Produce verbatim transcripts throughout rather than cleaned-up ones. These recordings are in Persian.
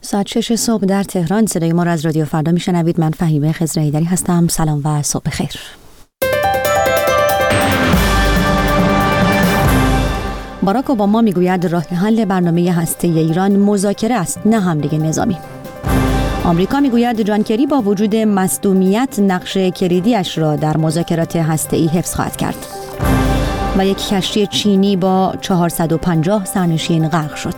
ساعت شش صبح در تهران. صدای ما را از رادیو فردا میشنوید. من فهیمه خضرایی‌دری هستم. سلام و صبح خیر. باراک اوباما میگوید راه حل برنامه هسته‌ای ایران مذاکره است، نه حمله نظامی. آمریکا میگوید جان کری با وجود مصدومیت نقش کلیدیش را در مذاکرات هسته‌ای حفظ خواهد کرد. و یک کشتی چینی با چهارصد و پنجاه سرنشین غرق شد.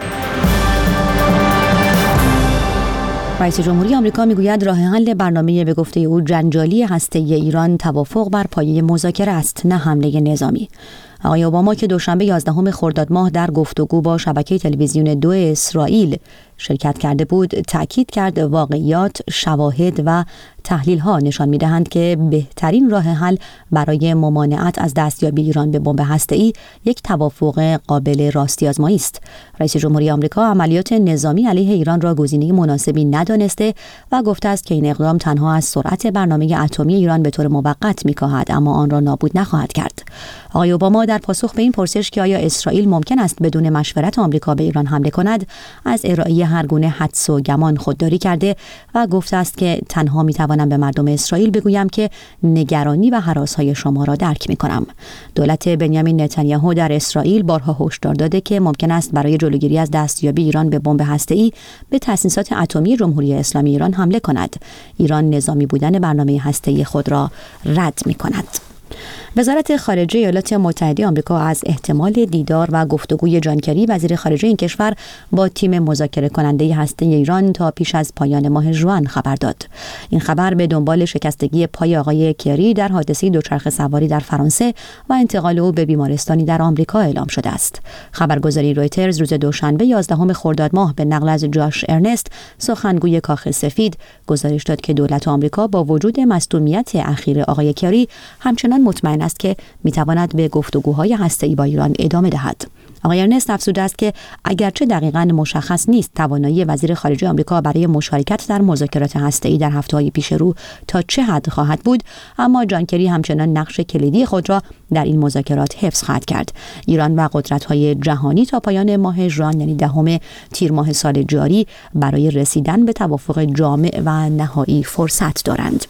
رئیس جمهوری آمریکا میگوید راه حل برنامه به گفته او جنجالی هسته‌ای ایران توافق بر پایه مذاکره است، نه حمله نظامی. آقای اوباما که دوشنبه یازدهم خرداد ماه در گفتگو با شبکه تلویزیون دو اسرائیل شرکت کرده بود، تأکید کرد واقعیات، شواهد و تحلیل‌ها نشان می‌دهند که بهترین راه حل برای ممانعت از دستیابی ایران به بمب هسته‌ای یک توافق قابل راستی آزمایی است. رئیس جمهوری آمریکا عملیات نظامی علیه ایران را گزینه مناسبی ندانسته و گفته است که این اقدام تنها از سرعت برنامه اتمی ایران به طور موقت می‌کاهد، اما آن را نابود نخواهد کرد. آقای اوباما در پاسخ به این پرسش که آیا اسرائیل ممکن است بدون مشورت آمریکا به ایران حمله کند، از ارائه هر گونه حدس و گمان خودداری کرده و گفته است که تنها میتوانم به مردم اسرائیل بگویم که نگرانی و هراس‌های شما را درک میکنم. دولت بنیامین نتانیاهو در اسرائیل بارها هشدار داده که ممکن است برای جلوگیری از دستیابی ایران به بمب هسته‌ای به تأسیسات اتمی جمهوری اسلامی ایران حمله کند. ایران نظامی بودن برنامه هسته‌ای خود را رد میکند. وزارت خارجه ایالات متحده آمریکا از احتمال دیدار و گفتگوی جان کری وزیر خارجه این کشور با تیم مذاکره کننده هسته‌ای ایران تا پیش از پایان ماه ژوئن خبر داد. این خبر به دنبال شکستگی پای آقای کری در حادثه دوچرخه سواری در فرانسه و انتقال او به بیمارستانی در آمریکا اعلام شده است. خبرگزاری رویترز روز دوشنبه یازدهم خرداد ماه به نقل از جاش ارنست، سخنگوی کاخ سفید، گزارش داد که دولت آمریکا با وجود مصدومیت اخیر آقای کری همچنان مطمئن است که میتواند به گفتگوهای هسته‌ای با ایران ادامه دهد. آقای ارنست افزوده است که اگرچه دقیقاً مشخص نیست توانایی وزیر خارجه آمریکا برای مشارکت در مذاکرات هسته‌ای در هفته‌های پیش رو تا چه حد خواهد بود، اما جان کری همچنان نقش کلیدی خود را در این مذاکرات حفظ خواهد کرد. ایران و قدرت‌های جهانی تا پایان ماه ژوئن یعنی دهم تیر ماه سال جاری برای رسیدن به توافق جامع و نهایی فرصت دارند.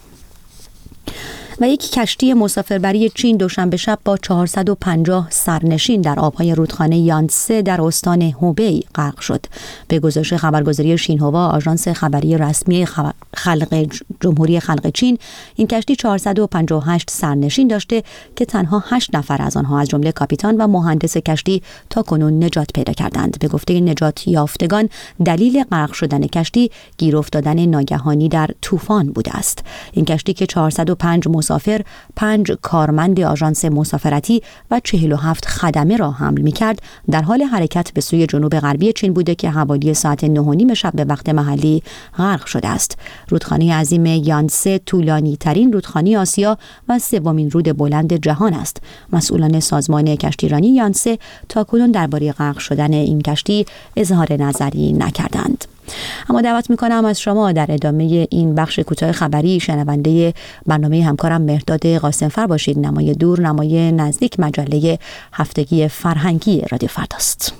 و یک کشتی مسافربری چین دوشنبه شب با چهارصد و پنجاه سرنشین در آبهای رودخانه یانسه در استان هوبی غرق شد. به گزارش خبرگزاری شینهوا، آژانس خبری رسمی خلق جمهوری خلق چین، این کشتی چهارصد و پنجاه و هشت سرنشین داشته که تنها هشت نفر از آنها از جمله کاپیتان و مهندس کشتی تا کنون نجات پیدا کردند. به گفته نجات یافتگان، دلیل غرق شدن کشتی گیر افتادن ناگهانی در طوفان بوده است. این کشتی که چهارصد و پنج مسافر، پنج کارمند آژانس مسافرتی و چهل و هفت خدمه را حمل می‌کرد، در حال حرکت به سوی جنوب غربی چین بوده که حوالی ساعت نه و نیم شب به وقت محلی غرق شده است. رودخانه عظیم یانسه طولانی ترین رودخانه آسیا و سومین رود بلند جهان است. مسئولان سازمان کشتیرانی یانسه تاکنون درباره غرق شدن این کشتی اظهار نظری نکردند. اما دعوت میکنم از شما در ادامه این بخش کوتاه خبری شنونده برنامه همکارم مهرداد قاسمفر باشید. نمای دور نمای نزدیک مجله هفتگی فرهنگی رادیو فرداست.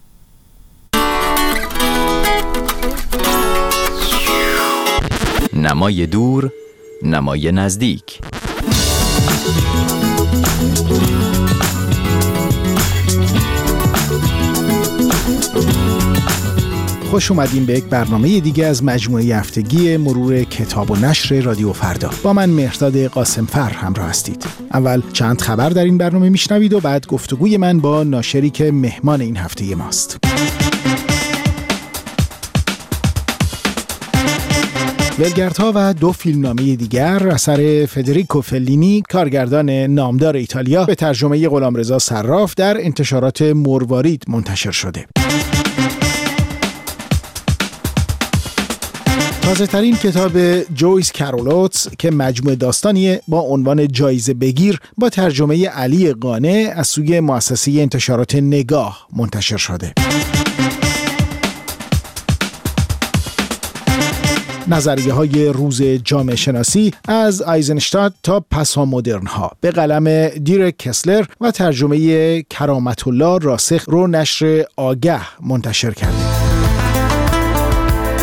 نمای دور نمای نزدیک. خوش اومدیم به یک برنامه دیگه از مجموعه هفتگی مرور کتاب و نشر رادیو فردا. با من مهرداد قاسمفر همراه هستید. اول چند خبر در این برنامه میشنوید و بعد گفتگوی من با ناشری که مهمان این هفته ماست. ولگردها و دو فیلمنامه دیگر اثر فدریکو فلینی، کارگردان نامدار ایتالیا، به ترجمه غلامرضا صراف در انتشارات مروارید منتشر شده. تازه ترین کتاب جویس کارولوتس که مجموعه داستانی با عنوان جایزه بگیر با ترجمه علی قانع از سوی مؤسسه انتشارات نگاه منتشر شده. نظریه های روز جامعه شناسی از آیزنشتاد تا پسامدرن ها به قلم دیرک کسلر و ترجمه کرامت الله راسخ رو نشر آگه منتشر کرده.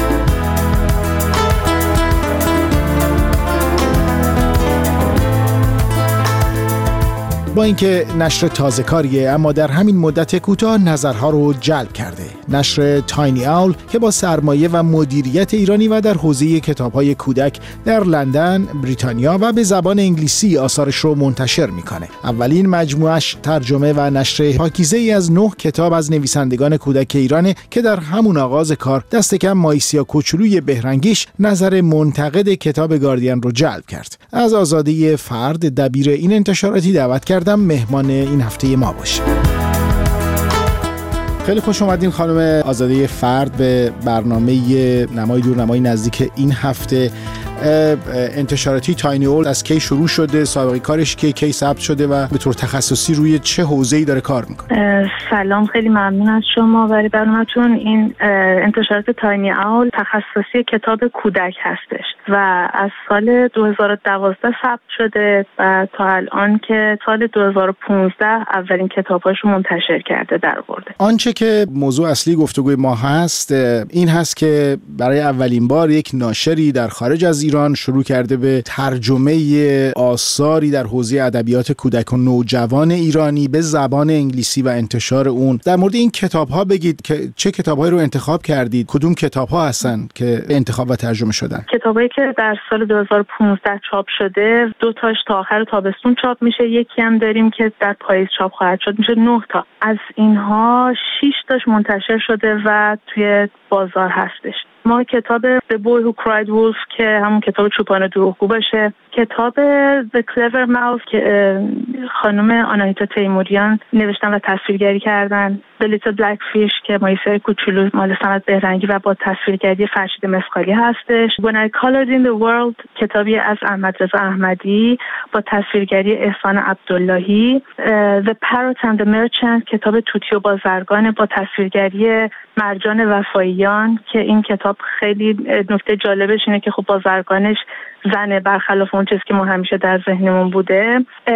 با اینکه نشر تازه کاریه اما در همین مدت کوتاه نظرها رو جلب کرده. نشر تاینی اول که با سرمایه و مدیریت ایرانی و در حوزه کتاب‌های کودک در لندن، بریتانیا و به زبان انگلیسی آثارش رو منتشر میکنه. اولین مجموعش ترجمه و نشر پاکیزه‌ای از نه کتاب از نویسندگان کودک ایرانه که در همون آغاز کار دست کم مایسیا کوچولوی بهرنگیش نظر منتقد کتاب گاردین رو جلب کرد. از آزاده فرد دبیر این انتشاراتی دعوت کردم مهمان این هفته ما باشه. خیلی خوش اومدین خانم آزاده فرد به برنامه نمای دور نمای نزدیک این هفته. انتشاراتی تاینی اول از کی شروع شده؟ سابقه کارش کی کی ثبت شده و به طور تخصصی روی چه حوزه‌ای داره کار میکنه؟ سلام، خیلی ممنون از شما برای برنامه‌تون. این انتشارات تاینی اول تخصصی کتاب کودک هستش و از سال دو هزار و دوازده ثبت شده و تا الان که سال دو هزار و پانزده اولین کتاباشو منتشر کرده در آورده. آنچه که موضوع اصلی گفتگوی ما هست این هست که برای اولین بار یک ناشری در خارج از ایران شروع کرده به ترجمه آثاری در حوزه ادبیات کودک و نوجوان ایرانی به زبان انگلیسی و انتشار اون. در مورد این کتاب‌ها بگید که چه کتاب‌هایی رو انتخاب کردید؟ کدوم کتاب‌ها هستن که انتخاب و ترجمه شدن؟ کتابایی که در سال دو هزار و پانزده چاپ شده، دو تاش تا آخر تابستون چاپ میشه، یکی هم داریم که در پاییز چاپ خواهد شد، میشه نه تا. از اینها شش تاش منتشر شده و توی بازار هستش. ما کتاب The Boy Who Cried Wolf که همون کتاب چوپان دروغگو باشه، کتاب The Clever Mouse که خانم آناهیتا تیموریان نوشتن و تصویرگری کردن، The Little Black Fish که مایسای کوچولو مال صمد بهرنگی و با تصویرگری فرشید مسخالی هستش، When I Colored in the World کتابی از احمد رضا احمدی با تصویرگری احسان عبداللهی، The Parrot and the Merchant کتاب توتی و بازرگان با تصویرگری مرجان وفاییان که این کتاب خیلی نکته جالبش اینه که خب بازرگانش زنه، برخلاف اون چیزی که ما همیشه در ذهنمون بوده.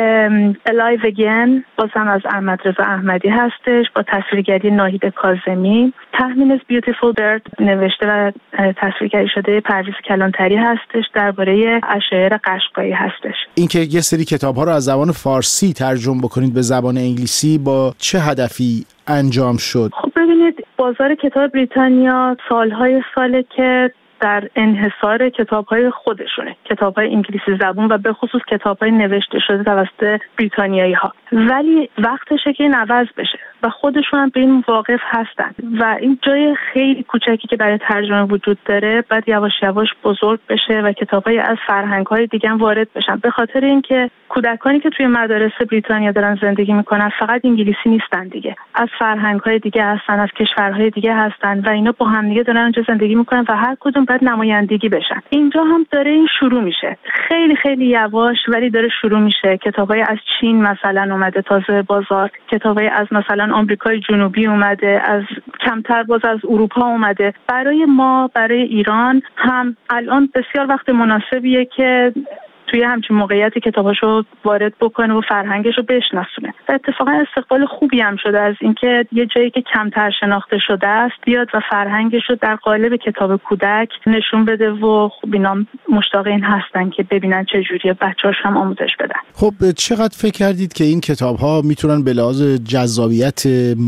Alive Again بازم از احمد رضا احمدی هستش با تصویرگری ناهید کاظمی. تهمین Beautiful Bird نوشته و تصویرگری شده پرویز کلانتری هستش، درباره اشاعره قشقایی هستش. اینکه یه سری کتاب‌ها رو از زبان فارسی ترجمه بکنید به زبان انگلیسی با چه هدفی انجام شد؟ خب ببینید، بازار کتاب بریتانیا سالهای ساله که در انحصار کتاب‌های خودشونه، کتاب‌های انگلیسی زبان و به خصوص کتاب‌های نوشته شده توسط بریتانیایی‌ها، ولی وقتشه که این عوض بشه و خودشون هم به این واقف هستن و این جای خیلی کوچکی که برای ترجمه وجود داره بعد یواش یواش بزرگ بشه و کتاب‌های از فرهنگ‌های دیگه هم وارد بشن، به خاطر اینکه کودکانی که توی مدارس بریتانیا دارن زندگی میکنن فقط انگلیسی نیستن دیگه، از فرهنگ‌های دیگه هستن، از کشورهای دیگه هستن و اینا با هم دیگه دارن اونجا زندگی میکنن و هر کدوم باید نمایندگی بشن. اینجا هم داره این شروع میشه، خیلی خیلی یواش ولی داره شروع میشه. کتاب‌های از چین مثلا اومده تازه بازار، کتاب‌های از مثلا آمریکای جنوبی اومده، از کمتر باز از اروپا اومده. برای ما، برای ایران هم الان بسیار وقت مناسبیه که توی همچین موقعیتی کتاباشو وارد بکنه و فرهنگشو بشناسونه. و اتفاقا استقبال خوبی هم شده از اینکه یه جایی که کمتر شناخته شده است بیاد و فرهنگشو در قالب کتاب کودک نشون بده و خب اینا مشتاق این هستن که ببینن چه جوریه، بچه‌هاش هم آموزش بدن. خب چقدر فکر کردید که این کتاب‌ها میتونن به لحاظ جذابیت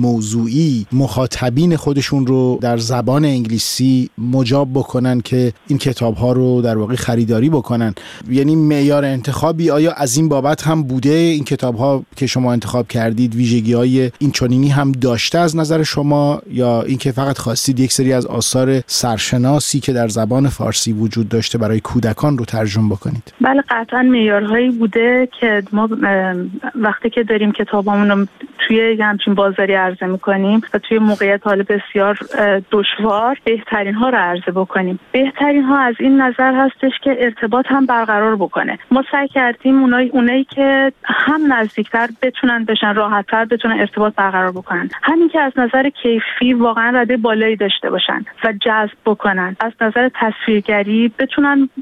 موضوعی مخاطبین خودشون رو در زبان انگلیسی مجاب بکنن که این کتاب‌ها رو در واقع خریداری بکنن؟ یعنی معیار انتخابی آیا از این بابت هم بوده؟ این کتاب‌ها که شما انتخاب کردید ویژگی‌های این چنینی هم داشته از نظر شما، یا اینکه فقط خواستید یک سری از آثار سرشناسی که در زبان فارسی وجود داشته برای کودکان رو ترجمه بکنید؟ بله، قطعاً معیارهایی بوده که ما وقتی که داریم کتابامون رو توی همچین بازاری عرضه می‌کنیم و توی موقعیت حال بسیار دشوار بهترین ها رو عرضه بکنیم. بهترین ها از این نظر هستش که ارتباط هم برقرار بکنه. ما سعی کردیم اونایی اونایی که هم نزدیکتر بتونن بشن، راحت‌تر بتونن ارتباط برقرار بکنن، همین که از نظر کیفی واقعا رده بالایی داشته باشن و جذب بکنن، از نظر تصویرگری بتونن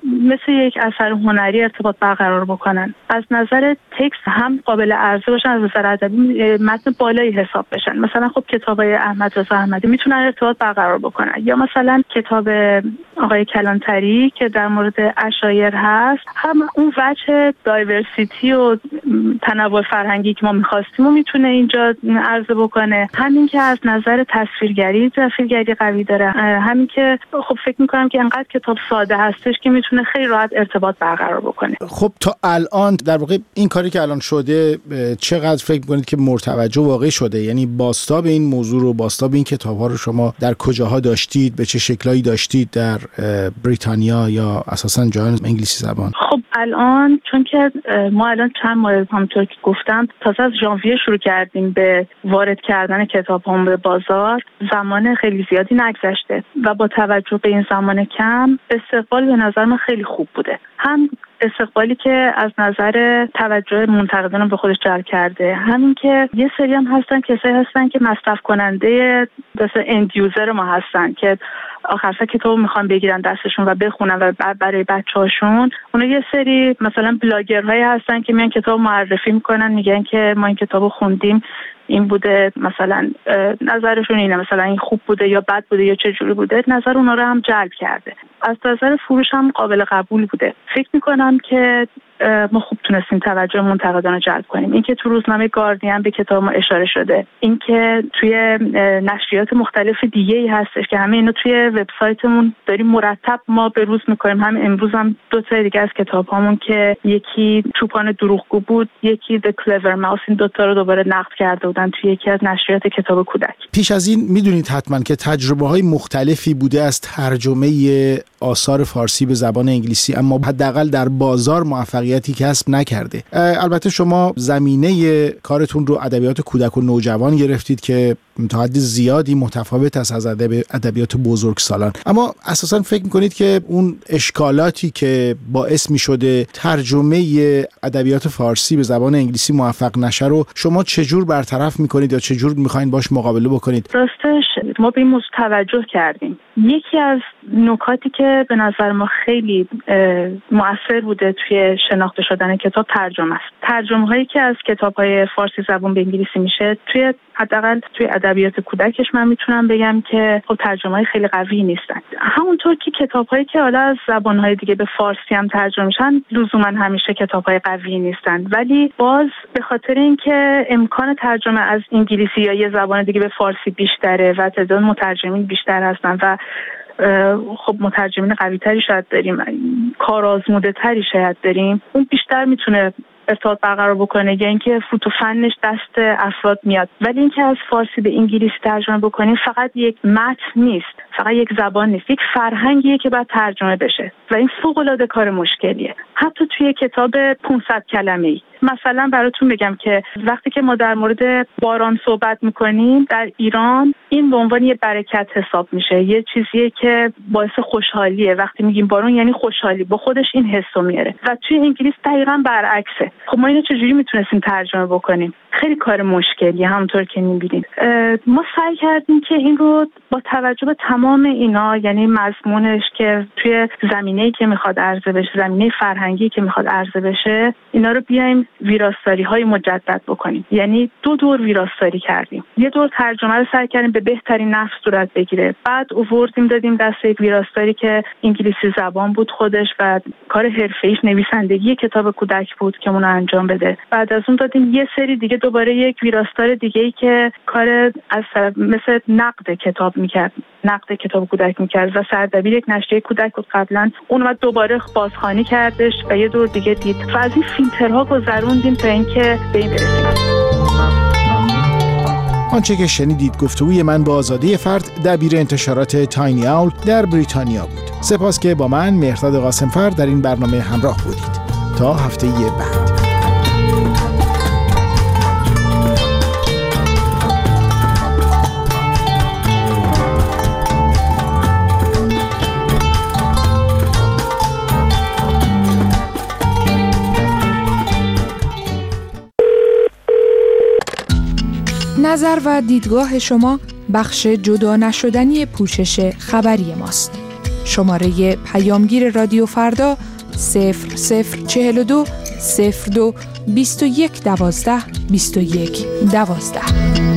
مثل یک اثر هنری ارتباط برقرار بکنن. از نظر تکست هم قابل عرضه باشن، از نظر ادبی متن بالایی حساب بشن. مثلا خب کتابای احمد رضا احمدی میتونن ارتباط برقرار بکنن، یا مثلا کتاب آقای کلانتری که در مورد عشایر هست، هم اون وجه دایورسیتی و تنوع فرهنگی که ما می‌خواستیم و میتونه اینجا عرضه بکنه. همین که از نظر تصویرگری تصویرگری قوی داره، همین که خب فکر می‌کنم که انقدر کتاب ساده هستش که میتونه خیلی راحت ارتباط برقرار بکنه. خب تا الان در واقع این کاری که الان شده چقدر فکر می‌کنید که مرتوجه واقعی شده؟ یعنی بازتاب این موضوع رو، بازتاب این کتاب‌ها رو شما در کجاها داشتید؟ به چه شکلایی داشتید در بریتانیا یا اساساً جهان انگلیسی زبان؟ خب الان چون که ما الان چند ماه همونطور که گفتم تازه از ژانویه شروع کردیم به وارد کردن کتاب‌ها به بازار، زمان خیلی زیادی نگذشته و با توجه به این زمان کم استقبال به نظر من خیلی خوب بوده. هم استقبالی که از نظر توجه منتقدان به خودش جلب کرده، همین که یه سری هم هستن کسایی هستن که مصرف کننده مثلا اند یوزر ما هستن که آخرسر کتابو میخوان بگیرن دستشون و بخونن و برای بچه‌هاشون. اونا یه سری مثلا بلاگرهایی هستن که میان کتاب معرفی میکنن، میگن که ما این کتابو خوندیم، این بوده، مثلا نظرشون اینه، مثلا این خوب بوده یا بد بوده یا چه جوری بوده. نظر اونا رو هم جلب کرده. از نظر فروش هم قابل قبول بوده. فکر میکنم که ما خوب تونستیم توجه منتقدان رو جلب کنیم. اینکه تو روزنامه گاردین به کتاب ما اشاره شده، اینکه توی نشریات مختلف دیگه ای هستش که همه اینا توی وبسایتمون داریم مرتب ما به روز میکنیم. هم امروز هم دو تا دیگه از کتابامون که یکی چوپان دروغگو بود، یکی The Clever Mouse، این دو تا رو دوباره نقد کرده بودن توی یکی از نشریات کتاب کودک. پیش از این میدونید حتما که تجربه‌های مختلفی بوده از ترجمه آثار فارسی به زبان انگلیسی، اما حداقل در بازار موفقیتی کسب نکرده. البته شما زمینه کارتون رو ادبیات کودک و نوجوان گرفتید که تا حد زیادی متفاوت است از ادب ادبیات بزرگسالان، اما اساساً فکر می‌کنید که اون اشکالاتی که باعث می‌شده ترجمه ادبیات فارسی به زبان انگلیسی موفق نشه رو شما چجور برطرف می‌کنید یا چجور می‌خواید باش مقابله بکنید؟ راستش ما به این موضوع توجه کردیم. یکی از نکاتی که به نظر ما خیلی مؤثر بوده توی شناخته شدن کتاب ترجمه است. ترجمه هایی که از کتاب های فارسی زبان به انگلیسی میشه توی حداقل توی ادبیات کودکش من میتونم بگم که خب ترجمه های خیلی قوی نیستن. همونطور که کتاب هایی که حالا از زبان های دیگه به فارسی هم ترجمه میشن لزوما همیشه کتاب های قوی نیستن، ولی باز به خاطر اینکه امکان ترجمه از انگلیسی یا یه زبان دیگه به فارسی بیشتره و تعداد مترجمین بیشتر هستن و خب مترجمین قوی تری شاید داریم، کارآزموده تری شاید داریم، اون بیشتر میتونه ارتباط برقرار بکنه یا اینکه فوت و فنش دست افراد میاد. ولی اینکه از فارسی به انگلیسی ترجمه بکنیم فقط یک متن نیست، فقط یک زبان نیست، یک فرهنگیه که باید ترجمه بشه و این فوق العاده کار مشکلیه. حتی توی کتاب پانصد کلمه‌ای مثلا براتون بگم که وقتی که ما در مورد باران صحبت میکنیم در ایران، این به عنوان یه برکت حساب میشه، یه چیزیه که باعث خوشحالیه. وقتی میگیم بارون یعنی خوشحالی، با خودش این حسو میاره. و توی انگلیس دقیقاً برعکسه. خب ما اینو چجوری میتونستیم ترجمه بکنیم؟ خیلی کار مشکلیه. همونطور که میبینید ما سعی کردیم که این رو با توجه به تمام اینا، یعنی مضمونش که توی زمینه‌ای که میخواد عرضه بشه، زمینه فرهنگی که میخواد عرضه بشه، اینا رو بیایم ویراستاری‌های مجدد بکنیم. یعنی دو دور ویراستاری کردیم. یه دور ترجمه رو سعی کردیم به بهترین نحو صورت بگیره، بعد آوردیم دادیم دست یک ویراستاری که انگلیسی زبان بود خودش و کار حرفه‌ایش نویسندگی کتاب کودک بود که اون رو انجام بده. بعد از اون دادیم یه سری دیگه دوباره یک ویراستار دیگه‌ای که کار از مثل نقد کتاب می‌کرد، نقد کتاب کودک می‌کرد و سردبیر یک نشریه کودک بود قبلا، اون بعد دوباره بازخوانی کردش و یه دور دیگه دید و از این فیلترها گذروندیم تا اینکه به این برسیم. آنچه که شنیدید گفتگوی من با آزاده فرد، دبیر انتشارات تاینی اول در بریتانیا بود. سپاس که با من مهرداد قاسمفر در این برنامه همراه بودید. تا هفته بعد. نظر و دیدگاه شما بخش جدا نشدنی پوشش خبری ماست. شماره پیامگیر رادیو فردا صفر صفر چهل و دو صفر دو بیست و یک دوازده بیست و یک دوازده.